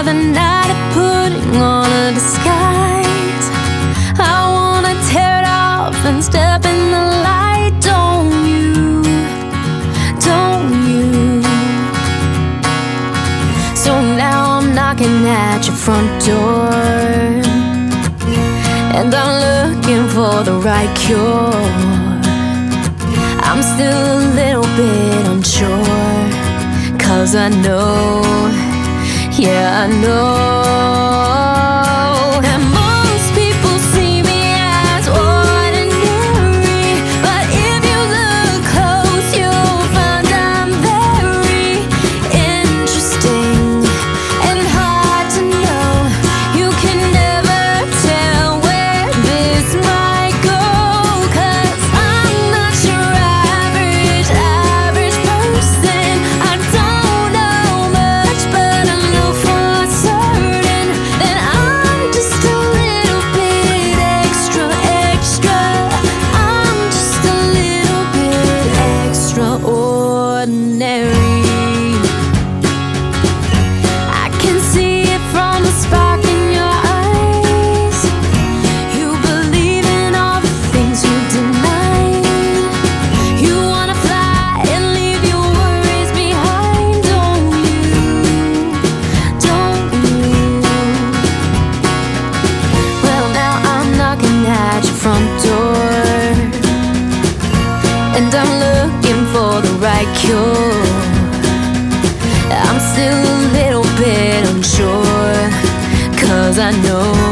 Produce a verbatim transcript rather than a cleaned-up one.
another night of putting on a disguise. I wanna tear it off and step in the light. Don't you, don't you? So now I'm knocking at your front door, and I'm looking for the right cure. I'm still a little bit unsure, 'cause I know, yeah, I know that most people see me as ordinary, but if you look close, you'll find I'm very interesting and hard to know. You can never tell where this might go, 'cause I'm not your average, average person. I don't know much, but I know for certain that I'm just a little bit extra, extra. I'm just a little bit extraordinary. I can see it from the spark in your eyes. You believe in all the things you deny. You wanna fly and leave your worries behind, don't you? Don't you? Well, now I'm knocking at your front door, and I'm looking for the right cure. I'm still a little bit unsure, 'cause I know